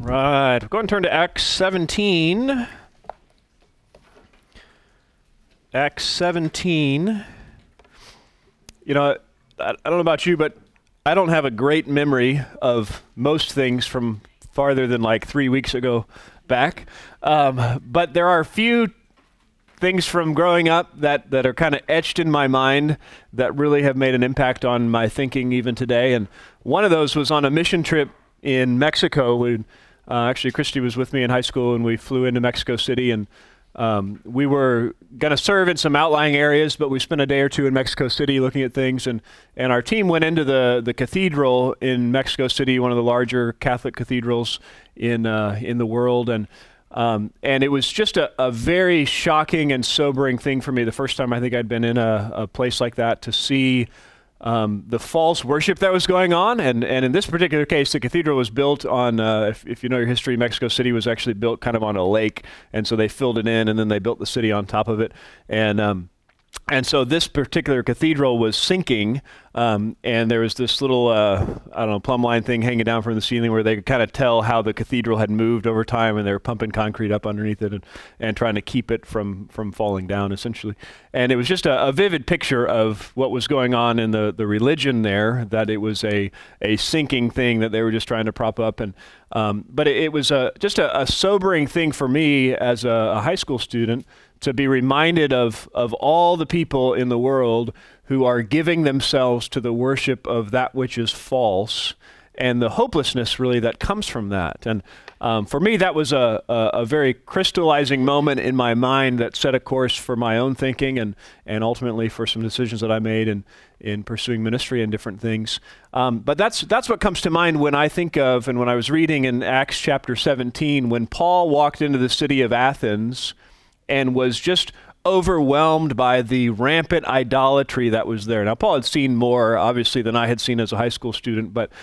Right. Go ahead and turn to Acts 17. Acts 17. You know, I don't know about you, but I don't have a great memory of most things from farther than like 3 weeks ago back. But there are a few things from growing up that are kind of etched in my mind that really have made an impact on my thinking even today. And one of those was on a mission trip in Mexico. Actually, Christy was with me in high school, and we flew into Mexico City, and we were going to serve in some outlying areas, but we spent a day or two in Mexico City looking at things, and our team went into the cathedral in Mexico City, one of the larger Catholic cathedrals in the world, and it was just a very shocking and sobering thing for me the first time I think I'd been in a place like that to see the false worship that was going on. And in this particular case, the cathedral was built on, if you know your history, Mexico City was actually built kind of on a lake. And so they filled it in, and then they built the city on top of it. And so this particular cathedral was sinking, and there was this little, plumb line thing hanging down from the ceiling where they could kind of tell how the cathedral had moved over time, and they were pumping concrete up underneath it and trying to keep it from falling down, essentially. And it was just a vivid picture of what was going on in the religion there, that it was a sinking thing that they were just trying to prop up. But it was just a sobering thing for me as a high school student to be reminded of all the people in the world who are giving themselves to the worship of that which is false, and the hopelessness really that comes from that. And for me, that was a very crystallizing moment in my mind that set a course for my own thinking and ultimately for some decisions that I made in pursuing ministry and different things. But that's what comes to mind when I think of, and when I was reading in Acts chapter 17, when Paul walked into the city of Athens and was just overwhelmed by the rampant idolatry that was there. Now, Paul had seen more, obviously, than I had seen as a high school student, but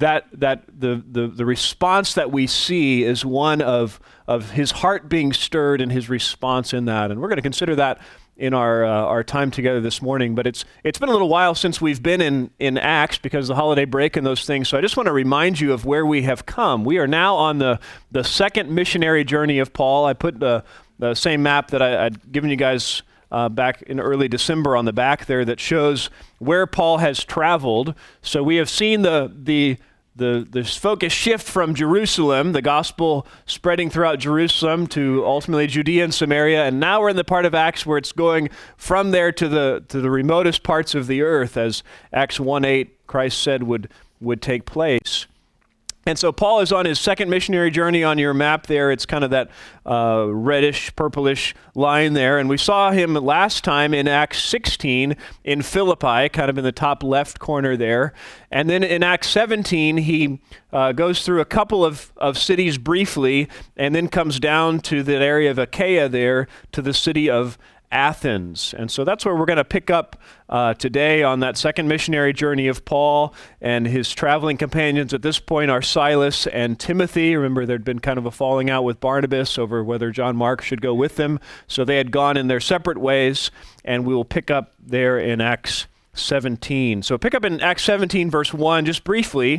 the response that we see is one of his heart being stirred and his response in that. And we're going to consider that in our time together this morning. But it's been a little while since we've been in Acts because of the holiday break and those things. So I just want to remind you of where we have come. We are now on the second missionary journey of Paul. I put the same map that I'd given you guys back in early December on the back there that shows where Paul has traveled. So we have seen the focus shift from Jerusalem, the gospel spreading throughout Jerusalem to ultimately Judea and Samaria, and now we're in the part of Acts where it's going from there to the remotest parts of the earth, as Acts 1:8 Christ said would take place. And so Paul is on his second missionary journey. On your map there, it's kind of that reddish, purplish line there. And we saw him last time in Acts 16 in Philippi, kind of in the top left corner there. And then in Acts 17, he goes through a couple of cities briefly, and then comes down to the area of Achaia there, to the city of Athens. And so that's where we're going to pick up today on that second missionary journey of Paul. And his traveling companions at this point are Silas and Timothy. Remember, there'd been kind of a falling out with Barnabas over whether John Mark should go with them. So they had gone in their separate ways, and we will pick up there in Acts 17. So pick up in Acts 17, verse 1, just briefly.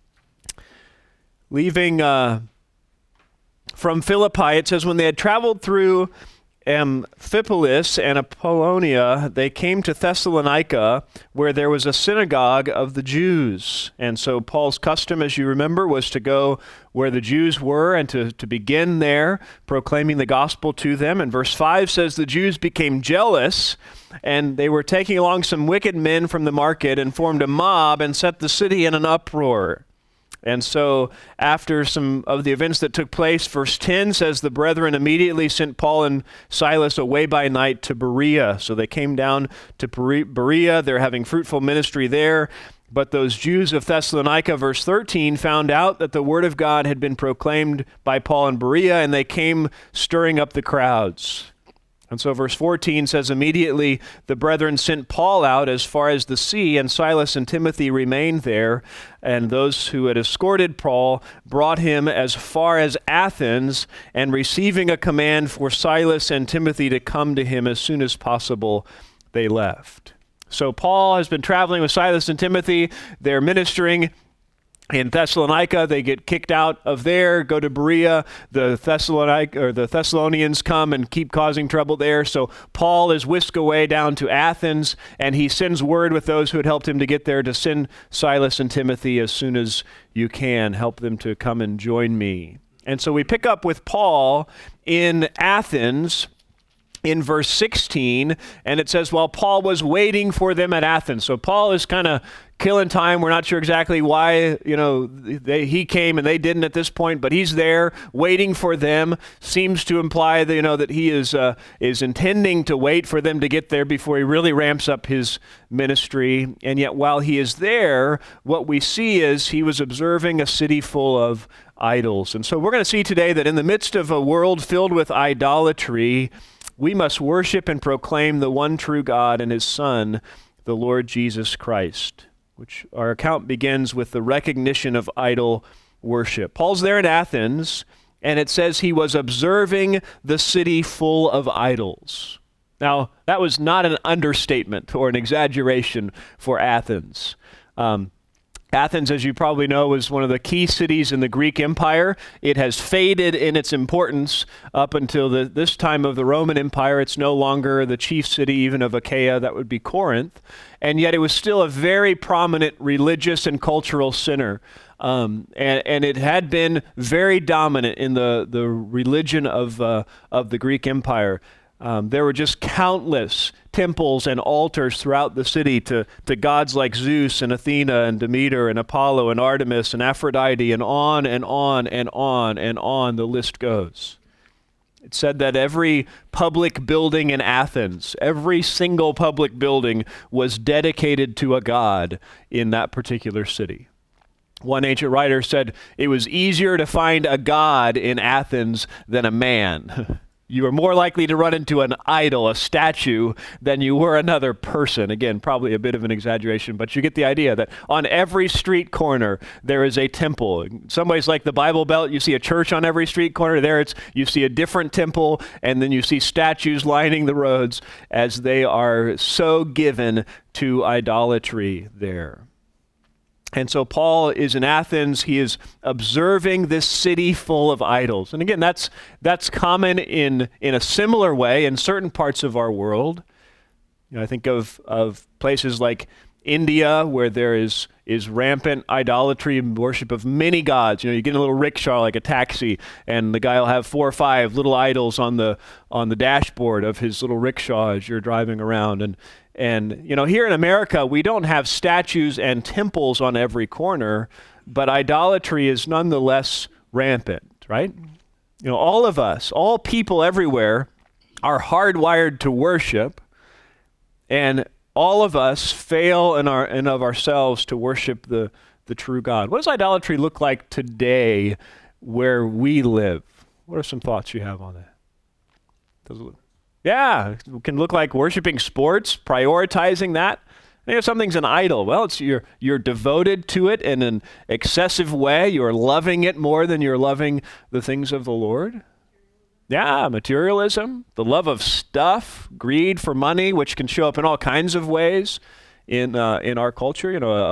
Leaving from Philippi, it says, when they had traveled through Amphipolis and Apollonia, they came to Thessalonica, where there was a synagogue of the Jews. And so Paul's custom, as you remember, was to go where the Jews were and to begin there, proclaiming the gospel to them. And verse 5 says the Jews became jealous, and they were taking along some wicked men from the market and formed a mob and set the city in an uproar. And so after some of the events that took place, verse 10 says the brethren immediately sent Paul and Silas away by night to Berea. So they came down to Berea. They're having fruitful ministry there. But those Jews of Thessalonica, verse 13, found out that the word of God had been proclaimed by Paul in Berea, and they came stirring up the crowds. And so verse 14 says, immediately the brethren sent Paul out as far as the sea, and Silas and Timothy remained there. And those who had escorted Paul brought him as far as Athens, and receiving a command for Silas and Timothy to come to him as soon as possible, they left. So Paul has been traveling with Silas and Timothy. They're ministering In Thessalonica, they get kicked out of there, go to Berea. The Thessalonians come and keep causing trouble there. So Paul is whisked away down to Athens, and he sends word with those who had helped him to get there to send Silas and Timothy as soon as you can. Help them to come and join me. And so we pick up with Paul in Athens in verse 16, and it says, while Paul was waiting for them at Athens. So Paul is kind of killing time. We're not sure exactly why, he came and they didn't at this point, but he's there waiting for them. Seems to imply that, that he is intending to wait for them to get there before he really ramps up his ministry. And yet while he is there, what we see is he was observing a city full of idols. And so we're going to see today that in the midst of a world filled with idolatry, we must worship and proclaim the one true God and his Son, the Lord Jesus Christ, which our account begins with the recognition of idol worship. Paul's there in Athens, and it says he was observing the city full of idols. Now, that was not an understatement or an exaggeration for Athens. Athens, as you probably know, was one of the key cities in the Greek Empire. It has faded in its importance up until this time of the Roman Empire. It's no longer the chief city even of Achaia, that would be Corinth. And yet it was still a very prominent religious and cultural center. And it had been very dominant in the religion of the Greek Empire. There were just countless temples and altars throughout the city to gods like Zeus and Athena and Demeter and Apollo and Artemis and Aphrodite, and on and on and on and on the list goes. It said that every public building in Athens, every single public building was dedicated to a god in that particular city. One ancient writer said it was easier to find a god in Athens than a man. You were more likely to run into an idol, a statue, than you were another person. Again, probably a bit of an exaggeration, but you get the idea that on every street corner, there is a temple. In some ways, like the Bible Belt, you see a church on every street corner. There, you see a different temple, and then you see statues lining the roads as they are so given to idolatry there. And so Paul is in Athens. He is observing this city full of idols. And again, that's common in a similar way in certain parts of our world. I think of places like India, where there is rampant idolatry and worship of many gods. You get in a little rickshaw like a taxi, and the guy will have 4 or 5 little idols on the dashboard of his little rickshaw as you're driving around. And here in America, we don't have statues and temples on every corner, but idolatry is nonetheless rampant, right? All of us, all people everywhere, are hardwired to worship, and all of us fail in of ourselves to worship the true God. What does idolatry look like today where we live? What are some thoughts you have on that? Does it look? Yeah, it can look like worshiping sports, prioritizing that. If something's an idol, well, it's you're devoted to it in an excessive way. You're loving it more than you're loving the things of the Lord. Yeah, materialism, the love of stuff, greed for money, which can show up in all kinds of ways in our culture.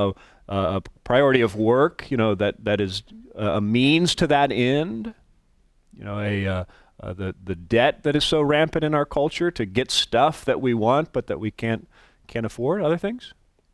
A priority of work, that is a means to that end. The debt that is so rampant in our culture to get stuff that we want but that we can't afford. Other things?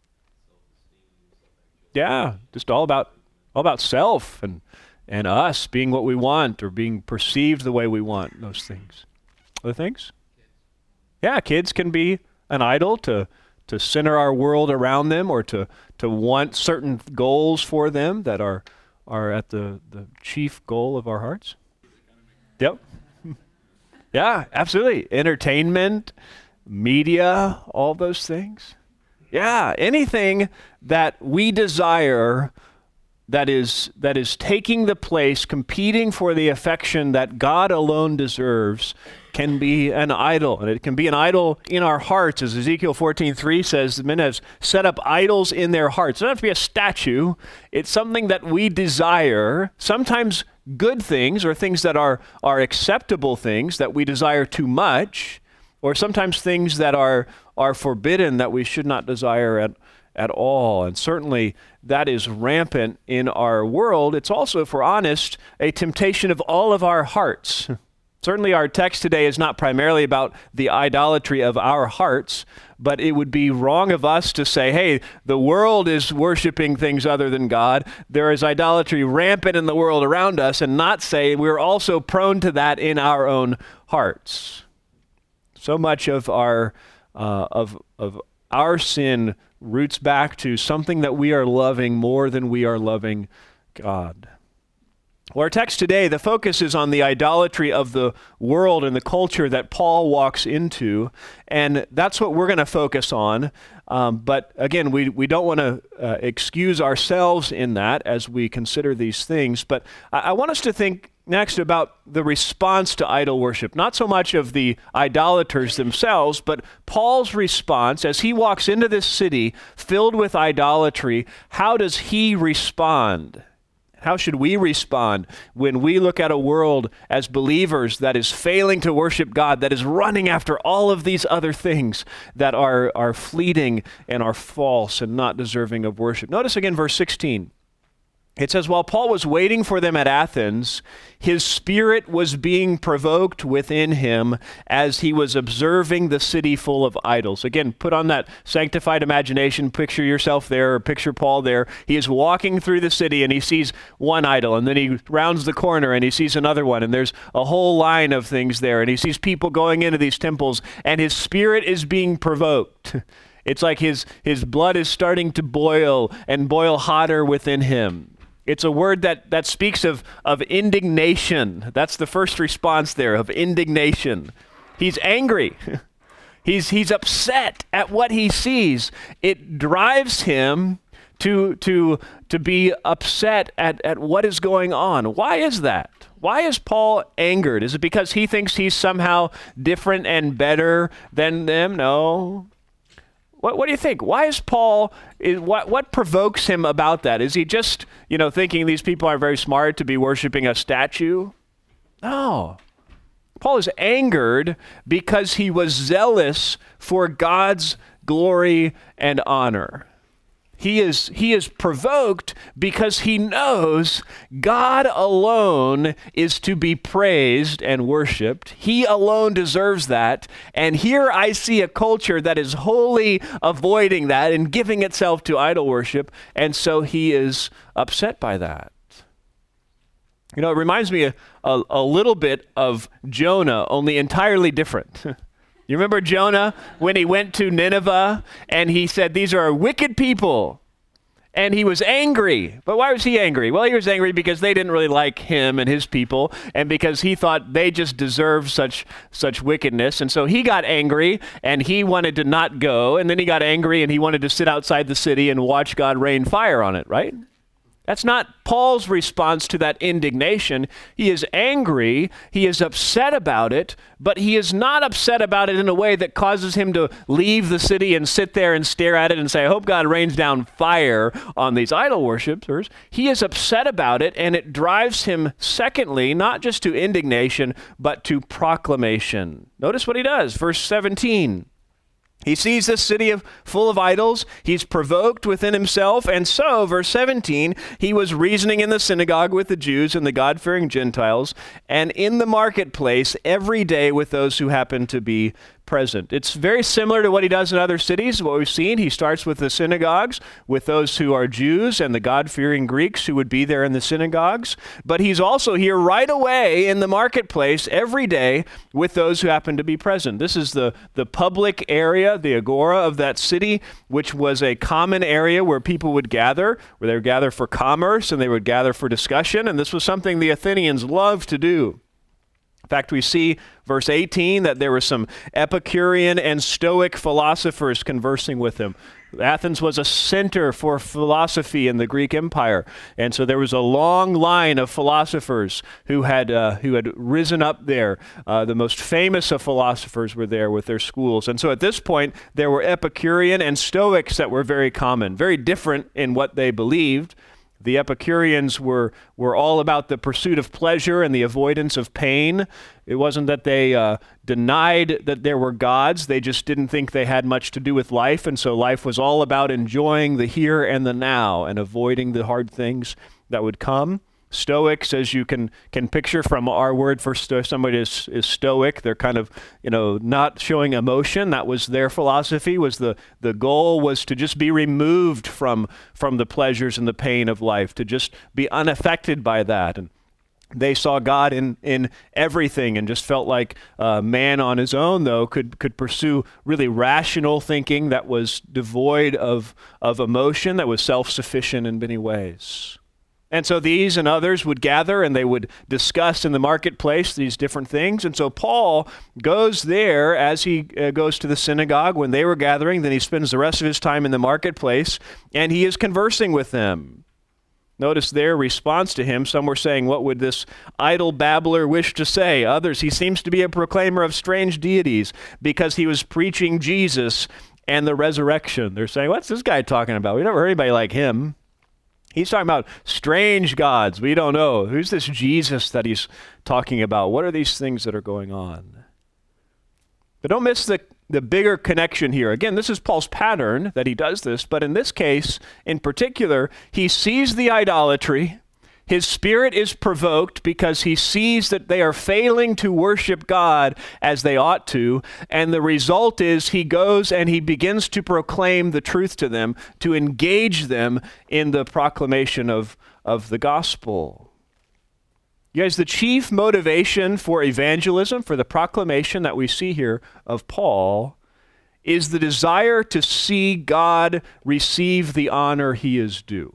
Yeah, just all about self and us being what we want or being perceived the way we want. Those things. Other things? Yeah, kids can be an idol to center our world around them, or to want certain goals for them that are at the chief goal of our hearts. Yep. Yeah, absolutely. Entertainment, media, all those things. Yeah, anything that we desire that is taking the place, competing for the affection that God alone deserves, can be an idol. And it can be an idol in our hearts, as Ezekiel 14:3 says, the men have set up idols in their hearts. It doesn't have to be a statue. It's something that we desire, sometimes good things or things that are acceptable things that we desire too much, or sometimes things that are forbidden that we should not desire at all. And certainly that is rampant in our world. It's also, if we're honest, a temptation of all of our hearts. Certainly our text today is not primarily about the idolatry of our hearts, but it would be wrong of us to say, hey, the world is worshiping things other than God. There is idolatry rampant in the world around us, and not say we're also prone to that in our own hearts. So much of our sin roots back to something that we are loving more than we are loving God. Well, our text today, the focus is on the idolatry of the world and the culture that Paul walks into, and that's what we're going to focus on. But again, we don't want to excuse ourselves in that as we consider these things. But I want us to think next about the response to idol worship, not so much of the idolaters themselves, but Paul's response as he walks into this city filled with idolatry. How does he respond? How should we respond when we look at a world as believers that is failing to worship God, that is running after all of these other things that are fleeting and are false and not deserving of worship? Notice again verse 16. It says, while Paul was waiting for them at Athens, his spirit was being provoked within him as he was observing the city full of idols. Again, put on that sanctified imagination, picture yourself there, or picture Paul there. He is walking through the city and he sees one idol, and then he rounds the corner and he sees another one, and there's a whole line of things there, and he sees people going into these temples, and his spirit is being provoked. It's like his blood is starting to boil and boil hotter within him. It's a word that speaks of indignation. That's the first response there, of indignation. He's angry. He's upset at what he sees. It drives him to be upset at what is going on. Why is that? Why is Paul angered? Is it because he thinks he's somehow different and better than them? No. What do you think? Why is Paul, what provokes him about that? Is he just, thinking these people are very smart to be worshiping a statue? No. Paul is angered because he was zealous for God's glory and honor. He is provoked because he knows God alone is to be praised and worshiped. He alone deserves that. And here I see a culture that is wholly avoiding that and giving itself to idol worship. And so he is upset by that. It reminds me a little bit of Jonah, only entirely different. You remember Jonah when he went to Nineveh and he said, these are wicked people. And he was angry. But why was he angry? Well, he was angry because they didn't really like him and his people, and because he thought they just deserved such wickedness. And so he got angry and he wanted to not go. And then he got angry and he wanted to sit outside the city and watch God rain fire on it, right? That's not Paul's response to that indignation. He is angry, he is upset about it, but he is not upset about it in a way that causes him to leave the city and sit there and stare at it and say, I hope God rains down fire on these idol worshipers. He is upset about it, and it drives him, secondly, not just to indignation, but to proclamation. Notice what he does, verse 17. He sees this city full of idols. He's provoked within himself. And so, verse 17, he was reasoning in the synagogue with the Jews and the God-fearing Gentiles, and in the marketplace every day with those who happen to be present. It's very similar to what he does in other cities, what we've seen. He starts with the synagogues, with those who are Jews and the God-fearing Greeks who would be there in the synagogues. But he's also here right away in the marketplace every day with those who happen to be present. This is the public area, the agora of that city, which was a common area where people would gather, where they would gather for commerce and they would gather for discussion. And this was something the Athenians loved to do. In fact, we see verse 18 that there were some Epicurean and Stoic philosophers conversing with him. Athens was a center for philosophy in the Greek Empire, and so there was a long line of philosophers who had risen up there. The most famous of philosophers were there with their schools, and so at this point there were Epicurean and Stoics that were very common, very different in what they believed. The Epicureans were all about the pursuit of pleasure and the avoidance of pain. It wasn't that they denied that there were gods. They just didn't think they had much to do with life, and so life was all about enjoying the here and the now and avoiding the hard things that would come. Stoics, as you can picture from our word for somebody is stoic. They're kind of, not showing emotion. That was their philosophy. Was the goal was to just be removed from the pleasures and the pain of life, to just be unaffected by that. And they saw God in everything, and just felt like man on his own, though, could pursue really rational thinking that was devoid of emotion, that was self-sufficient in many ways. And so these and others would gather and they would discuss in the marketplace these different things. And so Paul goes there as he goes to the synagogue when they were gathering. Then he spends the rest of his time in the marketplace and he is conversing with them. Notice their response to him. Some were saying, "What would this idle babbler wish to say?" Others, "He seems to be a proclaimer of strange deities because he was preaching Jesus and the resurrection." They're saying, "What's this guy talking about? We never heard anybody like him. He's talking about strange gods. We don't know. Who's this Jesus that he's talking about? What are these things that are going on?" But don't miss the bigger connection here. Again, this is Paul's pattern that he does this, but in this case, in particular, he sees the idolatry. His spirit is provoked because he sees that they are failing to worship God as they ought to, and the result is he goes and he begins to proclaim the truth to them, to engage them in the proclamation of the gospel. You guys, the chief motivation for evangelism, for the proclamation that we see here of Paul, is the desire to see God receive the honor he is due.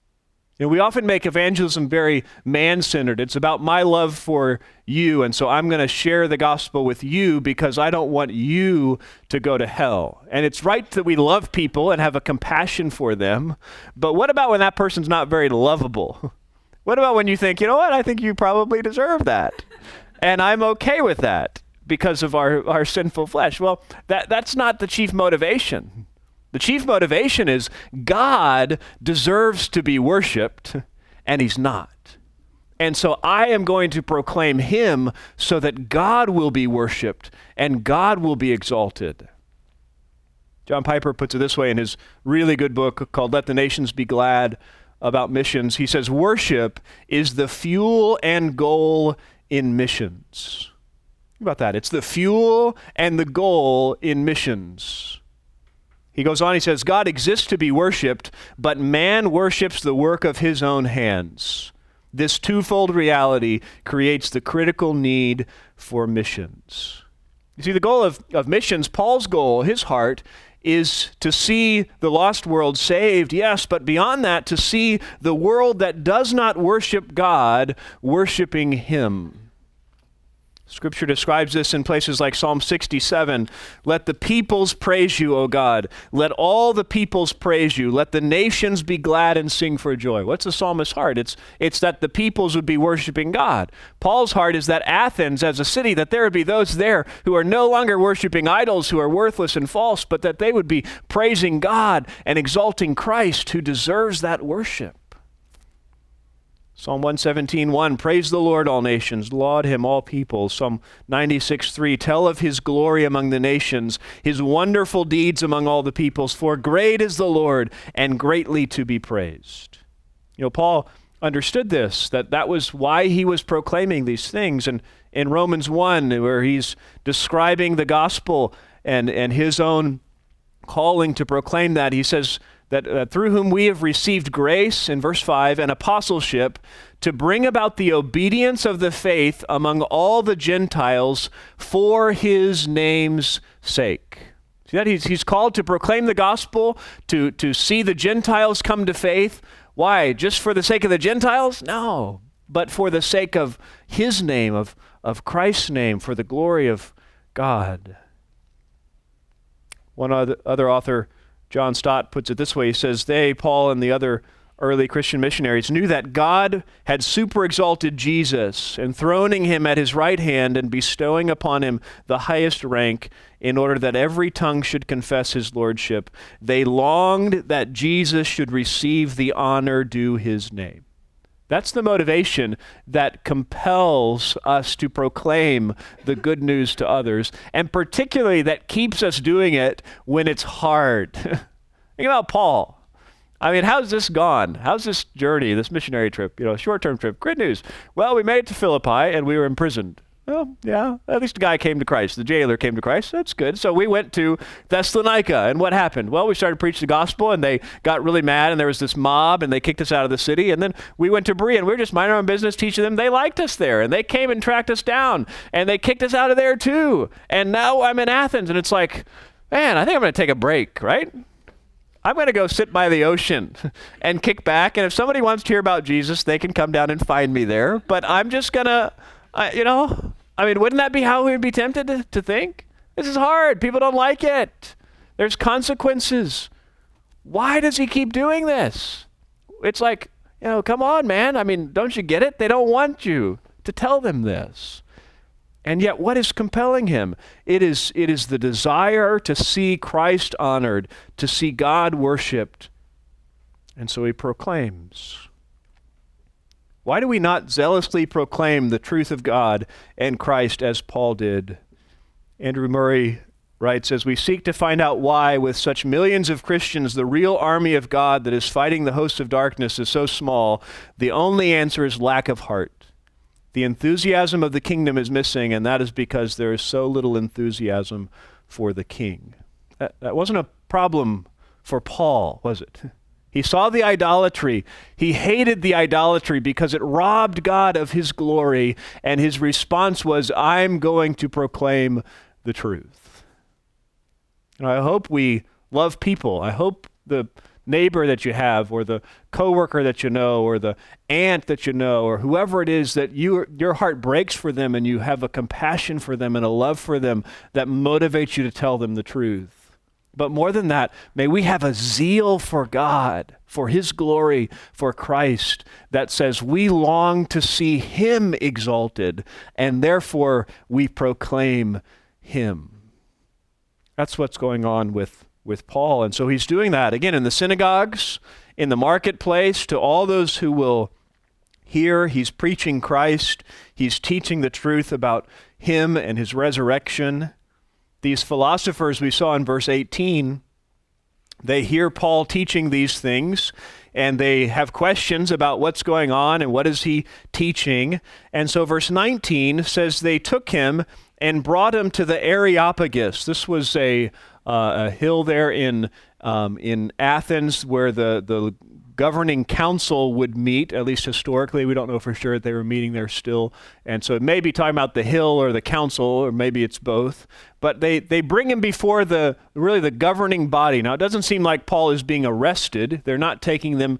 We often make evangelism very man-centered. It's about my love for you, and so I'm going to share the gospel with you because I don't want you to go to hell. And it's right that we love people and have a compassion for them, but what about when that person's not very lovable? What about when you think, you know what, I think you probably deserve that, and I'm okay with that because of our sinful flesh? Well, that's not the chief motivation. The chief motivation is God deserves to be worshiped, and he's not. And so I am going to proclaim him so that God will be worshiped and God will be exalted. John Piper puts it this way in his really good book called Let the Nations Be Glad about missions. He says, worship is the fuel and goal in missions. Think about that. It's the fuel and the goal in missions. He goes on, he says, God exists to be worshiped, but man worships the work of his own hands. This twofold reality creates the critical need for missions. You see, the goal of missions, Paul's goal, his heart, is to see the lost world saved, yes, but beyond that, to see the world that does not worship God worshiping him. Scripture describes this in places like Psalm 67. Let the peoples praise you, O God. Let all the peoples praise you. Let the nations be glad and sing for joy. What's the psalmist's heart? It's that the peoples would be worshiping God. Paul's heart is that Athens as a city, that there would be those there who are no longer worshiping idols who are worthless and false, but that they would be praising God and exalting Christ who deserves that worship. Psalm 117:1, praise the Lord, all nations, laud him, all peoples. Psalm 96:3, tell of his glory among the nations, his wonderful deeds among all the peoples, for great is the Lord and greatly to be praised. Paul understood this, that was why he was proclaiming these things. And in Romans 1, where he's describing the gospel and his own calling to proclaim that, he says, that through whom we have received grace, in verse 5, and apostleship, to bring about the obedience of the faith among all the Gentiles for his name's sake. See that? He's called to proclaim the gospel, to see the Gentiles come to faith. Why? Just for the sake of the Gentiles? No, but for the sake of his name, of Christ's name, for the glory of God. One other author, John Stott, puts it this way. He says, they, Paul and the other early Christian missionaries, knew that God had super exalted Jesus, enthroning him at his right hand and bestowing upon him the highest rank in order that every tongue should confess his lordship. They longed that Jesus should receive the honor due his name. That's the motivation that compels us to proclaim the good news to others, and particularly that keeps us doing it when it's hard. Think about Paul. I mean, how's this gone? How's this journey, this missionary trip, short-term trip? Good news. Well, we made it to Philippi and we were imprisoned. Well, yeah, at least the guy came to Christ. The jailer came to Christ. That's good. So we went to Thessalonica, and what happened? Well, we started preaching the gospel, and they got really mad, and there was this mob, and they kicked us out of the city. And then we went to Berea, and we were just minding our own business, teaching them. They liked us there, and they came and tracked us down, and they kicked us out of there too. And now I'm in Athens, and it's like, man, I think I'm going to take a break, right? I'm going to go sit by the ocean and kick back, and if somebody wants to hear about Jesus, they can come down and find me there. But I'm just going to, wouldn't that be how we would be tempted to think? This is hard. People don't like it. There's consequences. Why does he keep doing this? It's like, come on, man. I mean, don't you get it? They don't want you to tell them this. And yet, what is compelling him? It is the desire to see Christ honored, to see God worshiped. And so he proclaims. Why do we not zealously proclaim the truth of God and Christ as Paul did? Andrew Murray writes, as we seek to find out why, with such millions of Christians, the real army of God that is fighting the hosts of darkness is so small, the only answer is lack of heart. The enthusiasm of the kingdom is missing, and that is because there is so little enthusiasm for the king. That wasn't a problem for Paul, was it? He saw the idolatry. He hated the idolatry because it robbed God of his glory, and his response was, I'm going to proclaim the truth. And I hope we love people. I hope the neighbor that you have, or the coworker that you know, or the aunt that you know, or whoever it is, that your heart breaks for them and you have a compassion for them and a love for them that motivates you to tell them the truth. But more than that, may we have a zeal for God, for his glory, for Christ, that says we long to see him exalted, and therefore we proclaim him. That's what's going on with Paul. And so he's doing that, again, in the synagogues, in the marketplace, to all those who will hear. He's preaching Christ. He's teaching the truth about him and his resurrection. These philosophers we saw in verse 18, they hear Paul teaching these things, and they have questions about what's going on and what is he teaching. And so verse 19 says they took him and brought him to the Areopagus. This was a hill there in Athens where the governing council would meet, at least historically. We don't know for sure if they were meeting there still. And so it may be talking about the hill or the council, or maybe it's both. But they bring him before the governing body. Now, it doesn't seem like Paul is being arrested. They're not taking him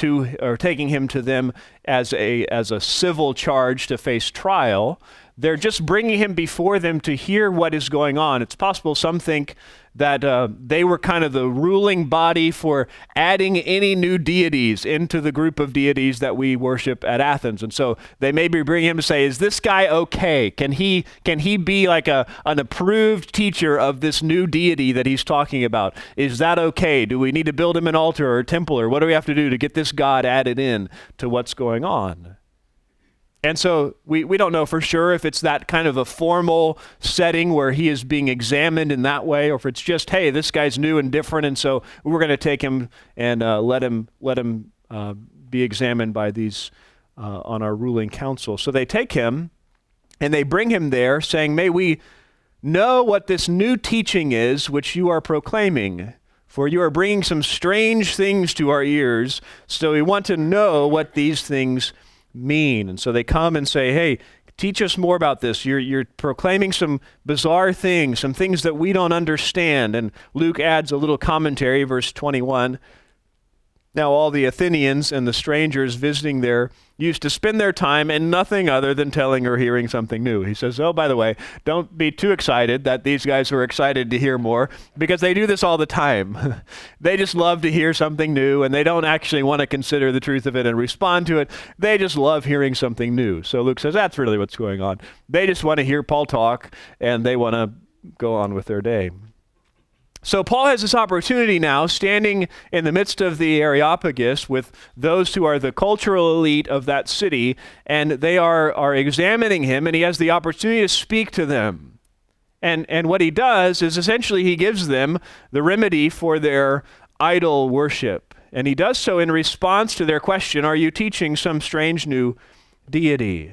to them as a civil charge to face trial. They're just bringing him before them to hear what is going on. It's possible some think that they were kind of the ruling body for adding any new deities into the group of deities that we worship at Athens. And so they maybe bring him to say, is this guy okay? Can he be like an approved teacher of this new deity that he's talking about? Is that okay? Do we need to build him an altar or a temple, or what do we have to do to get this God added in to what's going on? And so we don't know for sure if it's that kind of a formal setting where he is being examined in that way, or if it's just, hey, this guy's new and different, and so we're going to take him and let him be examined by these on our ruling council. So they take him and they bring him there, saying, may we know what this new teaching is which you are proclaiming, for you are bringing some strange things to our ears, so we want to know what these things mean. And so they come and say, hey, teach us more about this. You're proclaiming some bizarre things, some things that we don't understand. And Luke adds a little commentary, verse 21. Now all the Athenians and the strangers visiting there used to spend their time in nothing other than telling or hearing something new. He says, oh, by the way, don't be too excited that these guys are excited to hear more, because they do this all the time. They just love to hear something new, and they don't actually want to consider the truth of it and respond to it. They just love hearing something new. So Luke says that's really what's going on. They just want to hear Paul talk, and they want to go on with their day. So Paul has this opportunity now, standing in the midst of the Areopagus with those who are the cultural elite of that city, and they are examining him, and he has the opportunity to speak to them. And what he does is essentially he gives them the remedy for their idol worship. And he does so in response to their question, are you teaching some strange new deity?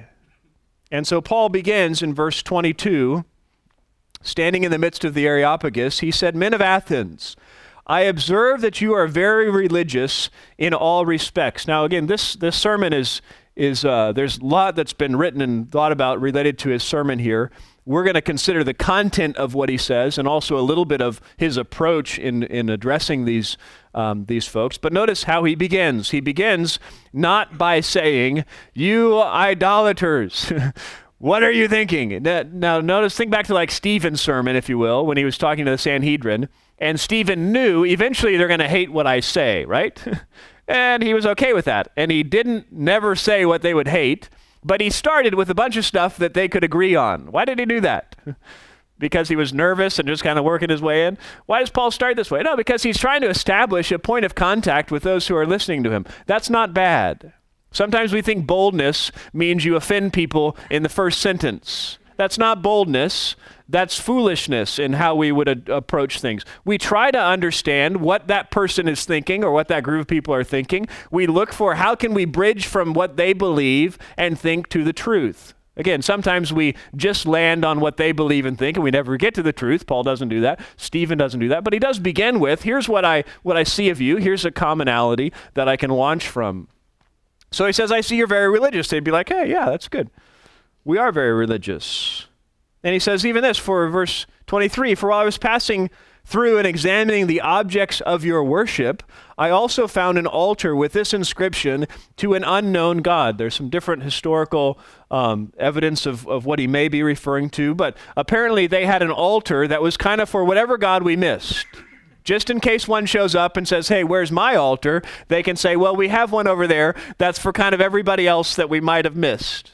And so Paul begins in verse 22, standing in the midst of the Areopagus, he said, men of Athens, I observe that you are very religious in all respects. Now, again, this sermon is there's a lot that's been written and thought about related to his sermon here. We're going to consider the content of what he says and also a little bit of his approach in addressing these folks. But notice how he begins. He begins not by saying, you idolaters, what are you thinking? Now notice, think back to like Stephen's sermon, if you will, when he was talking to the Sanhedrin. And Stephen knew eventually they're going to hate what I say, right? And he was okay with that. And he didn't never say what they would hate, but he started with a bunch of stuff that they could agree on. Why did he do that? Because he was nervous and just kind of working his way in? Why does Paul start this way? No, because he's trying to establish a point of contact with those who are listening to him. That's not bad. Sometimes we think boldness means you offend people in the first sentence. That's not boldness. That's foolishness in how we would approach things. We try to understand what that person is thinking or what that group of people are thinking. We look for how can we bridge from what they believe and think to the truth. Again, sometimes we just land on what they believe and think, and we never get to the truth. Paul doesn't do that. Stephen doesn't do that. But he does begin with, here's what I see of you. Here's a commonality that I can launch from. So he says, I see you're very religious. They'd be like, hey, yeah, that's good. We are very religious. And he says even this for verse 23, for while I was passing through and examining the objects of your worship, I also found an altar with this inscription, to an unknown God. There's some different historical evidence of what he may be referring to, but apparently they had an altar that was kind of for whatever God we missed. Just in case one shows up and says, hey, where's my altar? They can say, well, we have one over there. That's for kind of everybody else that we might have missed.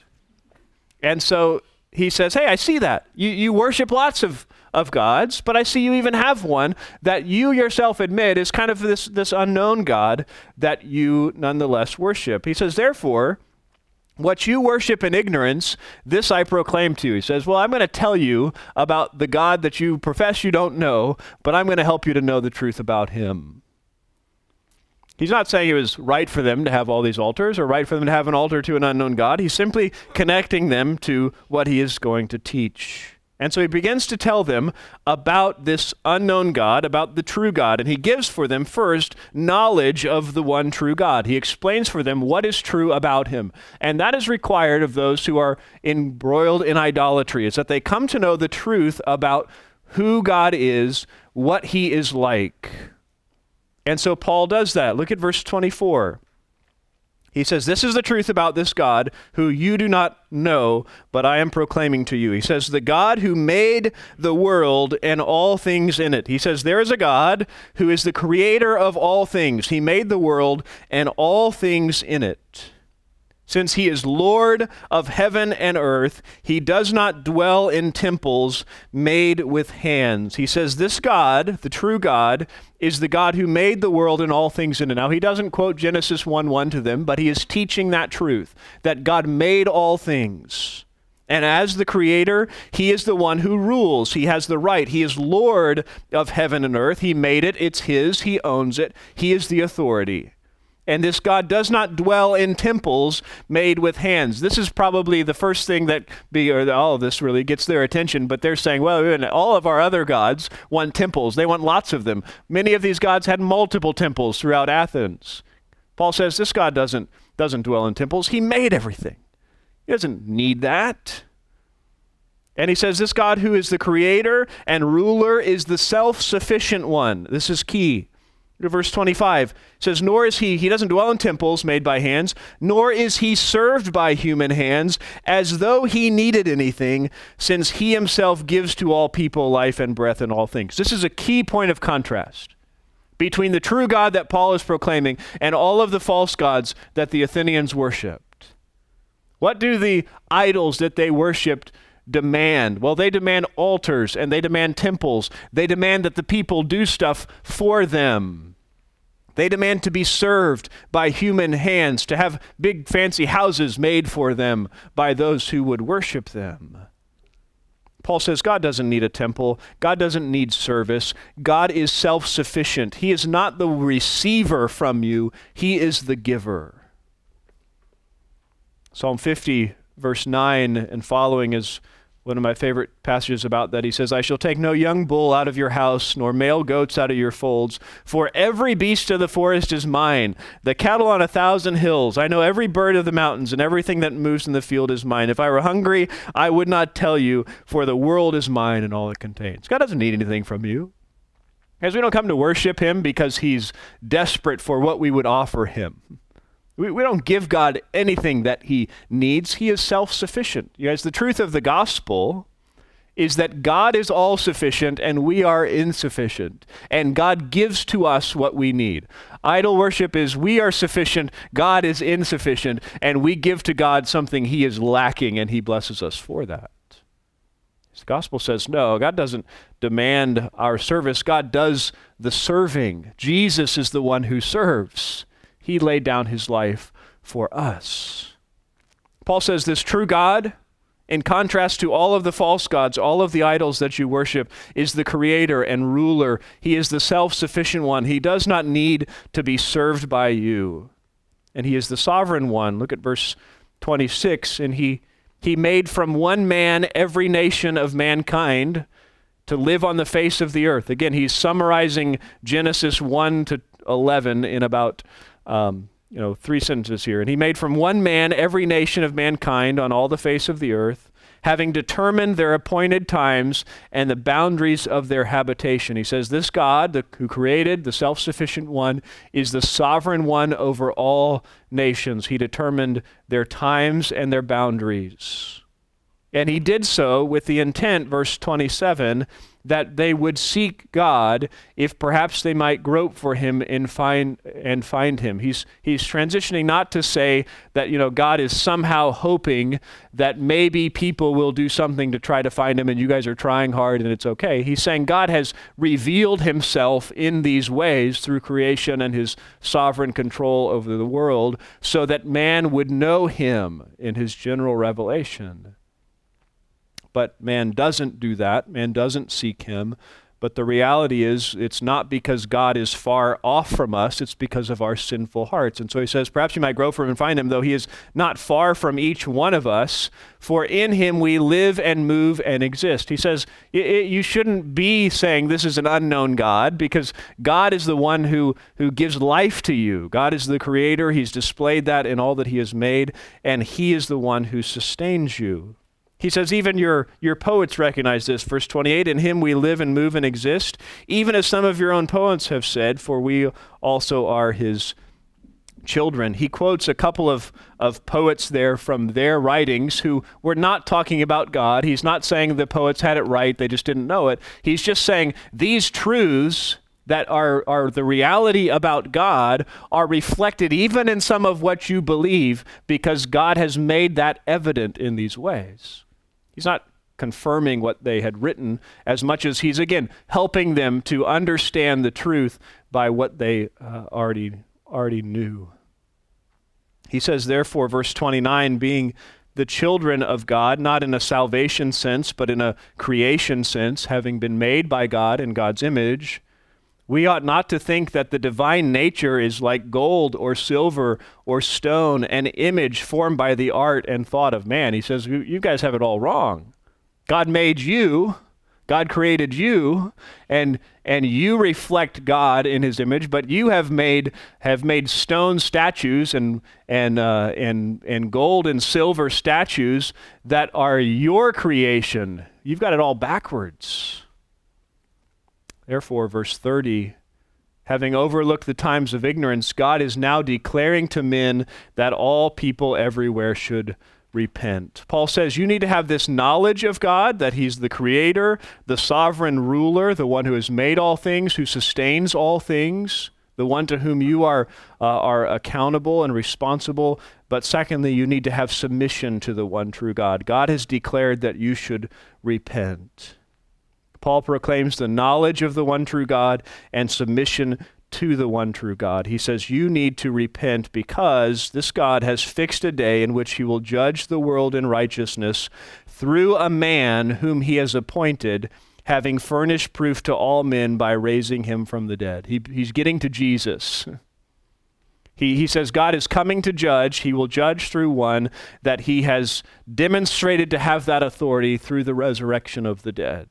And so he says, hey, I see that. You worship lots of gods, but I see you even have one that you yourself admit is kind of this unknown God that you nonetheless worship. He says, therefore, what you worship in ignorance, this I proclaim to you. He says, well, I'm going to tell you about the God that you profess you don't know, but I'm going to help you to know the truth about him. He's not saying it was right for them to have all these altars or right for them to have an altar to an unknown God. He's simply connecting them to what he is going to teach. And so he begins to tell them about this unknown God, about the true God, and he gives for them first knowledge of the one true God. He explains for them what is true about him. And that is required of those who are embroiled in idolatry, is that they come to know the truth about who God is, what he is like. And so Paul does that. Look at verse 24. He says, this is the truth about this God who you do not know, but I am proclaiming to you. He says, the God who made the world and all things in it. He says, there is a God who is the creator of all things. He made the world and all things in it. Since he is Lord of heaven and earth, he does not dwell in temples made with hands. He says this God, the true God, is the God who made the world and all things in it. Now, he doesn't quote Genesis 1:1 to them, but he is teaching that truth, that God made all things. And as the creator, he is the one who rules. He has the right. He is Lord of heaven and earth. He made it. It's his. He owns it. He is the authority. And this God does not dwell in temples made with hands. This is probably the first thing that all of this really gets their attention, but they're saying, well, all of our other gods want temples. They want lots of them. Many of these gods had multiple temples throughout Athens. Paul says this God doesn't dwell in temples. He made everything. He doesn't need that. And he says this God who is the creator and ruler is the self-sufficient one. This is key. Verse 25 says, nor is he doesn't dwell in temples made by hands, nor is he served by human hands, as though he needed anything, since he himself gives to all people life and breath and all things. This is a key point of contrast between the true God that Paul is proclaiming and all of the false gods that the Athenians worshipped. What do the idols that they worshipped demand? Well, they demand altars and they demand temples. They demand that the people do stuff for them. They demand to be served by human hands, to have big fancy houses made for them by those who would worship them. Paul says God doesn't need a temple. God doesn't need service. God is self-sufficient. He is not the receiver from you. He is the giver. Psalm 50, verse 9 and following is one of my favorite passages about that. He says, I shall take no young bull out of your house, nor male goats out of your folds, for every beast of the forest is mine, the cattle on 1,000 hills. I know every bird of the mountains, and everything that moves in the field is mine. If I were hungry, I would not tell you, for the world is mine and all it contains. God doesn't need anything from you. Guys, we don't come to worship him because he's desperate for what we would offer him. We don't give God anything that he needs. He is self-sufficient. You guys, the truth of the gospel is that God is all-sufficient and we are insufficient. And God gives to us what we need. Idol worship is we are sufficient, God is insufficient, and we give to God something he is lacking, and he blesses us for that. The gospel says, no, God doesn't demand our service. God does the serving. Jesus is the one who serves. He laid down his life for us. Paul says this true God, in contrast to all of the false gods, all of the idols that you worship, is the creator and ruler. He is the self-sufficient one. He does not need to be served by you. And he is the sovereign one. Look at verse 26. And he made from one man every nation of mankind to live on the face of the earth. Again, he's summarizing Genesis 1 to 11 in about 3 sentences here. And he made from one man every nation of mankind on all the face of the earth, having determined their appointed times and the boundaries of their habitation. He says, this God, who created, the self-sufficient one, is the sovereign one over all nations. He determined their times and their boundaries. And he did so with the intent, verse 27, that they would seek God if perhaps they might grope for him and find him. He's transitioning not to say that, God is somehow hoping that maybe people will do something to try to find him and you guys are trying hard and it's okay. He's saying God has revealed himself in these ways through creation and his sovereign control over the world so that man would know him in his general revelation. But man doesn't do that. Man doesn't seek him. But the reality is it's not because God is far off from us. It's because of our sinful hearts. And so he says, perhaps you might grow for him and find him, though he is not far from each one of us. For in him we live and move and exist. He says, you shouldn't be saying this is an unknown God, because God is the one who gives life to you. God is the creator. He's displayed that in all that he has made. And he is the one who sustains you. He says, even your poets recognize this. Verse 28, in him we live and move and exist, even as some of your own poets have said, for we also are his children. He quotes a couple of poets there from their writings who were not talking about God. He's not saying the poets had it right, they just didn't know it. He's just saying these truths that are the reality about God are reflected even in some of what you believe because God has made that evident in these ways. He's not confirming what they had written as much as he's, again, helping them to understand the truth by what they already knew. He says, therefore, verse 29, being the children of God, not in a salvation sense, but in a creation sense, having been made by God in God's image, we ought not to think that the divine nature is like gold or silver or stone, an image formed by the art and thought of man. He says, you guys have it all wrong. God made you, God created you, and you reflect God in his image, but you have made stone statues and gold and silver statues that are your creation. You've got it all backwards. Therefore, verse 30, Having overlooked the times of ignorance, God is now declaring to men that all people everywhere should repent. Paul says you need to have this knowledge of God, that he's the creator, the sovereign ruler, the one who has made all things, who sustains all things, the one to whom you are accountable and responsible. But secondly, you need to have submission to the one true God. God has declared that you should repent. Paul proclaims the knowledge of the one true God and submission to the one true God. He says you need to repent because this God has fixed a day in which he will judge the world in righteousness through a man whom he has appointed, having furnished proof to all men by raising him from the dead. He's getting to Jesus. He says God is coming to judge. He will judge through one that he has demonstrated to have that authority through the resurrection of the dead.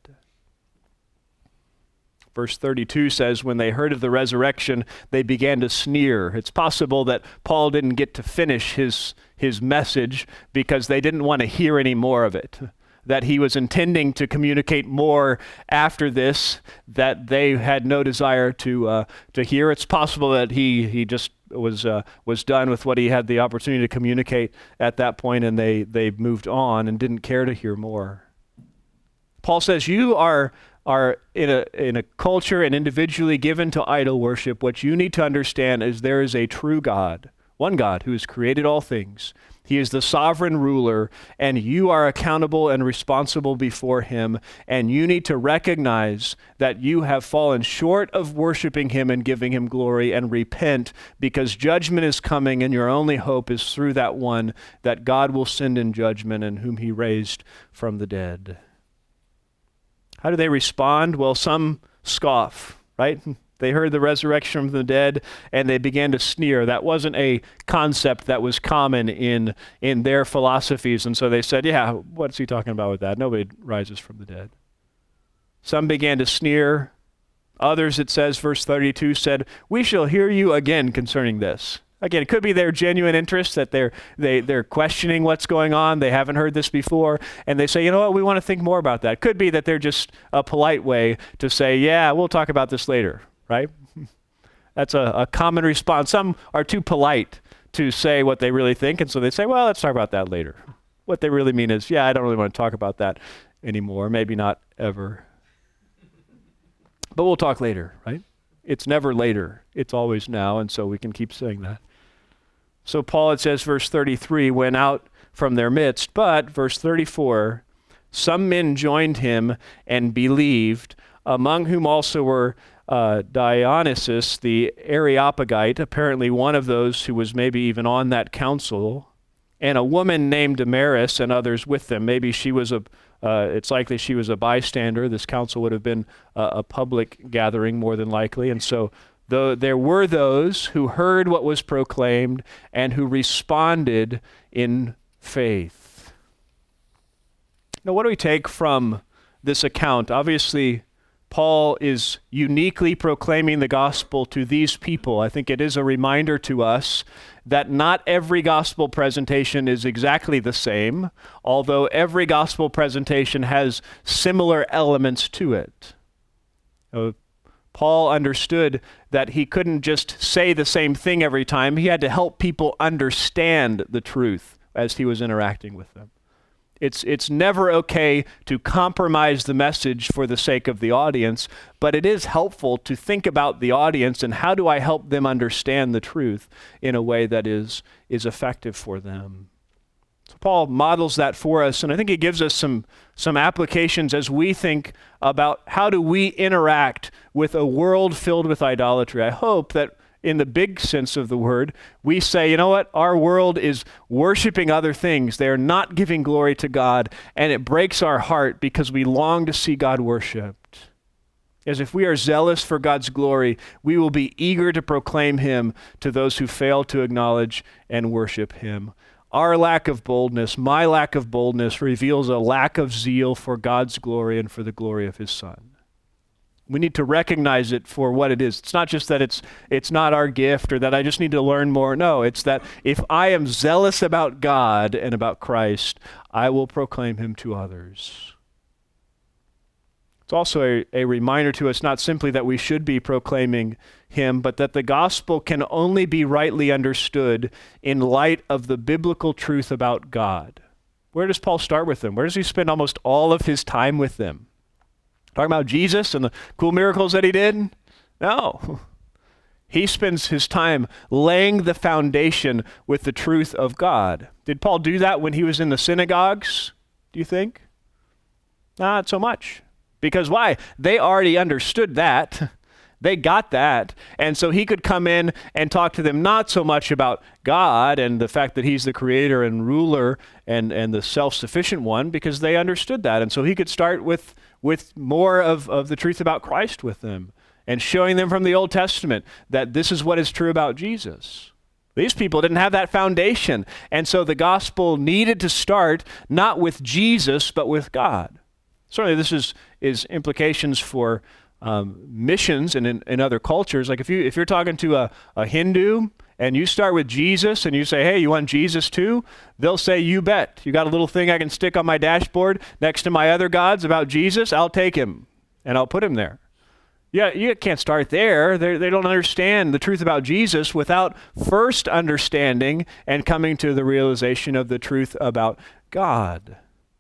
Verse 32 says, when they heard of the resurrection, they began to sneer. It's possible that Paul didn't get to finish his message because they didn't want to hear any more of it, that he was intending to communicate more after this that they had no desire to hear. It's possible that he just was done with what he had the opportunity to communicate at that point, and they moved on and didn't care to hear more. Paul says you are in a culture and individually given to idol worship. What you need to understand is there is a true God, one God who has created all things. He is the sovereign ruler, and you are accountable and responsible before him, and you need to recognize that you have fallen short of worshiping him and giving him glory, and repent, because judgment is coming, and your only hope is through that one that God will send in judgment and whom he raised from the dead. How do they respond? Well, some scoff, right? They heard the resurrection from the dead, and they began to sneer. That wasn't a concept that was common in their philosophies, and so they said, yeah, what's he talking about with that? Nobody rises from the dead. Some began to sneer. Others, it says, verse 32, said, we shall hear you again concerning this. Again, it could be their genuine interest that they're questioning what's going on. They haven't heard this before, and they say, you know what, we want to think more about that. It could be that they're just a polite way to say, yeah, we'll talk about this later, right? That's a common response. Some are too polite to say what they really think, and so they say, well, let's talk about that later. What they really mean is, yeah, I don't really want to talk about that anymore, maybe not ever. But we'll talk later, right? It's never later. It's always now, and so we can keep saying that. So Paul, it says, verse 33, went out from their midst, but, verse 34, some men joined him and believed, among whom also were Dionysius the Areopagite, apparently one of those who was maybe even on that council, and a woman named Damaris and others with them. Maybe she was it's likely she was a bystander. This council would have been a public gathering more than likely, and so there were those who heard what was proclaimed and who responded in faith. Now, what do we take from this account? Obviously, Paul is uniquely proclaiming the gospel to these people. I think it is a reminder to us that not every gospel presentation is exactly the same, although every gospel presentation has similar elements to it. Paul understood that he couldn't just say the same thing every time. He had to help people understand the truth as he was interacting with them. It's never okay to compromise the message for the sake of the audience, but it is helpful to think about the audience and how do I help them understand the truth in a way that is effective for them. So Paul models that for us, and I think he gives us some applications as we think about how do we interact with a world filled with idolatry. I hope that in the big sense of the word, we say, you know what, our world is worshiping other things. They are not giving glory to God, and it breaks our heart because we long to see God worshiped. As if we are zealous for God's glory, we will be eager to proclaim him to those who fail to acknowledge and worship him. Our lack of boldness, my lack of boldness, reveals a lack of zeal for God's glory and for the glory of his Son. We need to recognize it for what it is. It's not just that it's not our gift or that I just need to learn more. No, it's that if I am zealous about God and about Christ, I will proclaim him to others. It's also a reminder to us not simply that we should be proclaiming him, but that the gospel can only be rightly understood in light of the biblical truth about God. Where does Paul start with them? Where does he spend almost all of his time with them? Talking about Jesus and the cool miracles that he did? No. He spends his time laying the foundation with the truth of God. Did Paul do that when he was in the synagogues, do you think? Not so much. Because why? They already understood that. They got that. And so he could come in and talk to them not so much about God and the fact that he's the creator and ruler and the self-sufficient one, because they understood that. And so he could start with more of the truth about Christ with them and showing them from the Old Testament that this is what is true about Jesus. These people didn't have that foundation. And so the gospel needed to start not with Jesus, but with God. Certainly this is implications for missions and in other cultures. Like if you're talking to a Hindu and you start with Jesus and you say, hey, you want Jesus too? They'll say, you bet. You got a little thing I can stick on my dashboard next to my other gods about Jesus? I'll take him and I'll put him there. Yeah, you can't start there. They don't understand the truth about Jesus without first understanding and coming to the realization of the truth about God.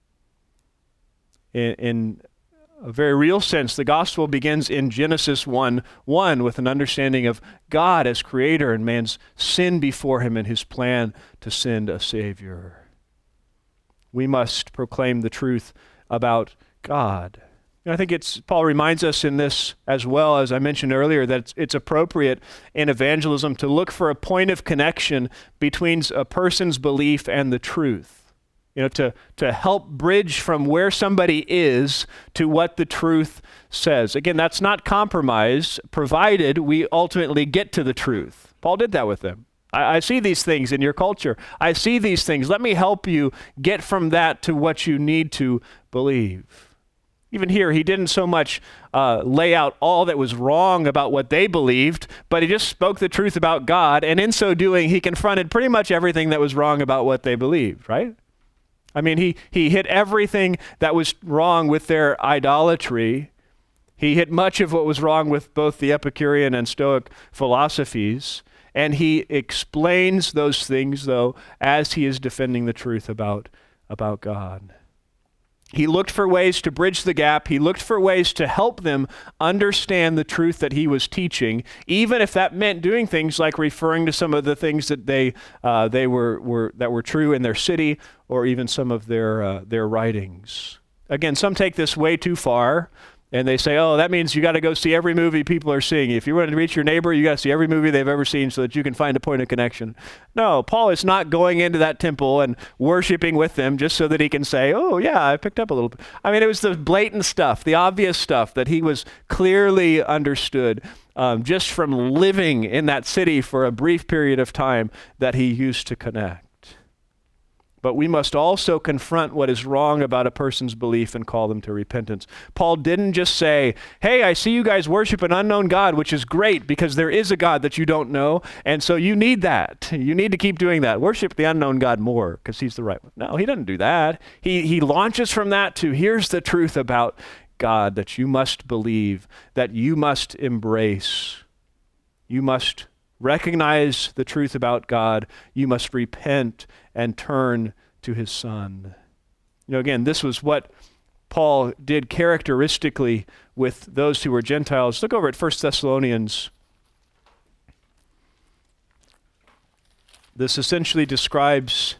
In a very real sense, the gospel begins in Genesis 1:1 with an understanding of God as creator and man's sin before him and his plan to send a Savior. We must proclaim the truth about God. And I think Paul reminds us in this as well, as I mentioned earlier, that it's appropriate in evangelism to look for a point of connection between a person's belief and the truth. To help bridge from where somebody is to what the truth says. Again, that's not compromise, provided we ultimately get to the truth. Paul did that with them. I see these things in your culture. I see these things. Let me help you get from that to what you need to believe. Even here, he didn't so much lay out all that was wrong about what they believed, but he just spoke the truth about God, and in so doing, he confronted pretty much everything that was wrong about what they believed, right? I mean, he hit everything that was wrong with their idolatry. He hit much of what was wrong with both the Epicurean and Stoic philosophies, and he explains those things, though, as he is defending the truth about God. He looked for ways to bridge the gap. He looked for ways to help them understand the truth that he was teaching, even if that meant doing things like referring to some of the things that they were true in their city, or even some of their writings. Again, some take this way too far, and they say, oh, that means you got to go see every movie people are seeing. If you want to reach your neighbor, you got to see every movie they've ever seen so that you can find a point of connection. No, Paul is not going into that temple and worshiping with them just so that he can say, oh, yeah, I picked up a little bit. I mean, it was the blatant stuff, the obvious stuff that he was clearly understood just from living in that city for a brief period of time that he used to connect. But we must also confront what is wrong about a person's belief and call them to repentance. Paul didn't just say, hey, I see you guys worship an unknown God, which is great because there is a God that you don't know, and so you need that. You need to keep doing that. Worship the unknown God more because he's the right one. No, he doesn't do that. He launches from that to here's the truth about God that you must believe, that you must embrace. You must recognize the truth about God. You must repent and turn to his Son. Again, this was what Paul did characteristically with those who were Gentiles. Look over at 1 Thessalonians. This essentially describes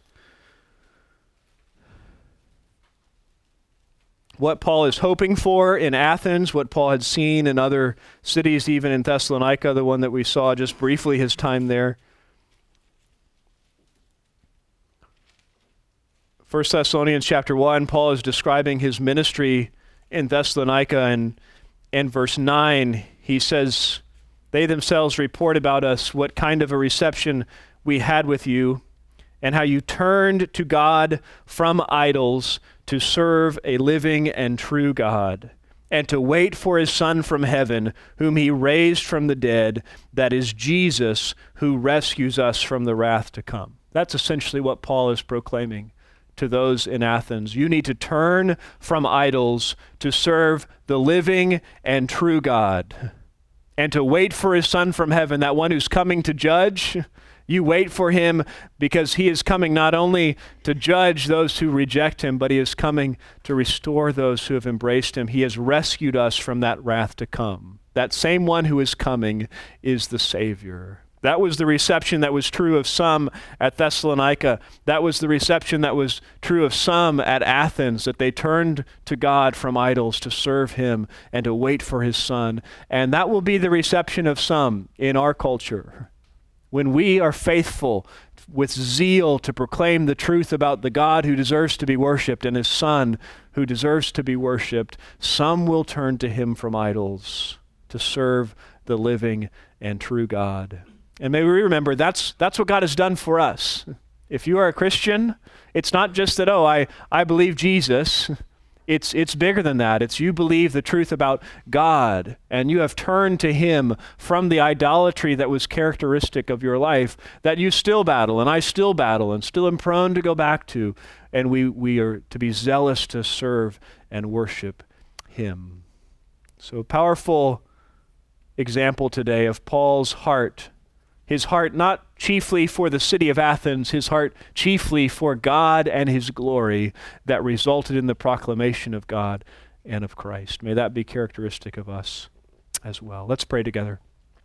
what Paul is hoping for in Athens, what Paul had seen in other cities, even in Thessalonica, the one that we saw just briefly his time there. 1 Thessalonians chapter 1, Paul is describing his ministry in Thessalonica, and in verse 9, he says, they themselves report about us what kind of a reception we had with you, and how you turned to God from idols to serve a living and true God, and to wait for his Son from heaven, whom he raised from the dead, that is Jesus, who rescues us from the wrath to come. That's essentially what Paul is proclaiming to those in Athens. You need to turn from idols to serve the living and true God, and to wait for his Son from heaven, that one who's coming to judge. You wait for him because he is coming not only to judge those who reject him, but he is coming to restore those who have embraced him. He has rescued us from that wrath to come. That same one who is coming is the Savior. That was the reception that was true of some at Thessalonica. That was the reception that was true of some at Athens, that they turned to God from idols to serve him and to wait for his Son. And that will be the reception of some in our culture. When we are faithful with zeal to proclaim the truth about the God who deserves to be worshiped and his Son who deserves to be worshiped, some will turn to him from idols to serve the living and true God. And may we remember that's what God has done for us. If you are a Christian, it's not just that, I believe Jesus. It's bigger than that. It's you believe the truth about God, and you have turned to him from the idolatry that was characteristic of your life that you still battle, and I still battle, and still am prone to go back to. And we are to be zealous to serve and worship him. So a powerful example today of Paul's heart. His heart not chiefly for the city of Athens, his heart chiefly for God and his glory that resulted in the proclamation of God and of Christ. May that be characteristic of us as well. Let's pray together.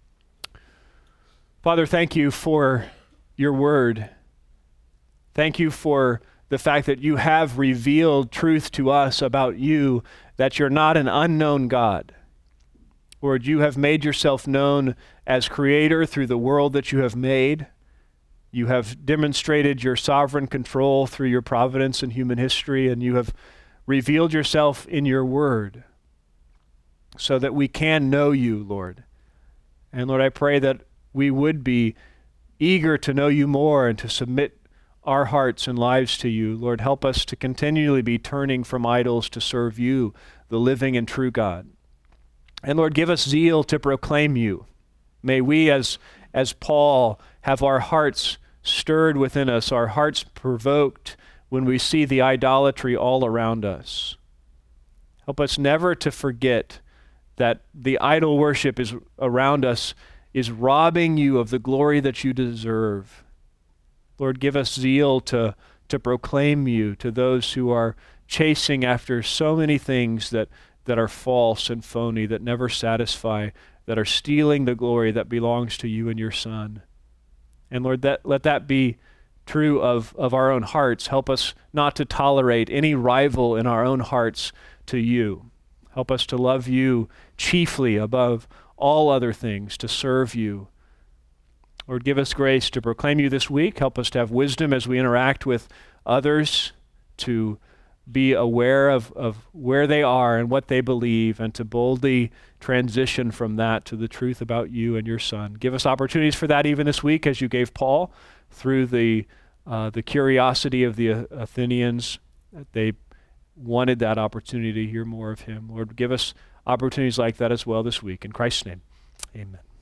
Father, thank you for your word. Thank you for the fact that you have revealed truth to us about you, that you're not an unknown God. Lord, you have made yourself known as creator through the world that you have made. You have demonstrated your sovereign control through your providence in human history, and you have revealed yourself in your word so that we can know you, Lord. And Lord, I pray that we would be eager to know you more and to submit our hearts and lives to you. Lord, help us to continually be turning from idols to serve you, the living and true God. And Lord, give us zeal to proclaim you. May we, as Paul, have our hearts stirred within us, our hearts provoked when we see the idolatry all around us. Help us never to forget that the idol worship is around us is robbing you of the glory that you deserve. Lord, give us zeal to proclaim you to those who are chasing after so many things that are false and phony, that never satisfy, that are stealing the glory that belongs to you and your Son. And Lord, let that be true of our own hearts. Help us not to tolerate any rival in our own hearts to you. Help us to love you chiefly above all other things, to serve you. Lord, give us grace to proclaim you this week. Help us to have wisdom as we interact with others, to be aware of where they are and what they believe, and to boldly transition from that to the truth about you and your Son. Give us opportunities for that even this week, as you gave Paul through the curiosity of the Athenians. They wanted that opportunity to hear more of him. Lord, give us opportunities like that as well this week. In Christ's name, amen.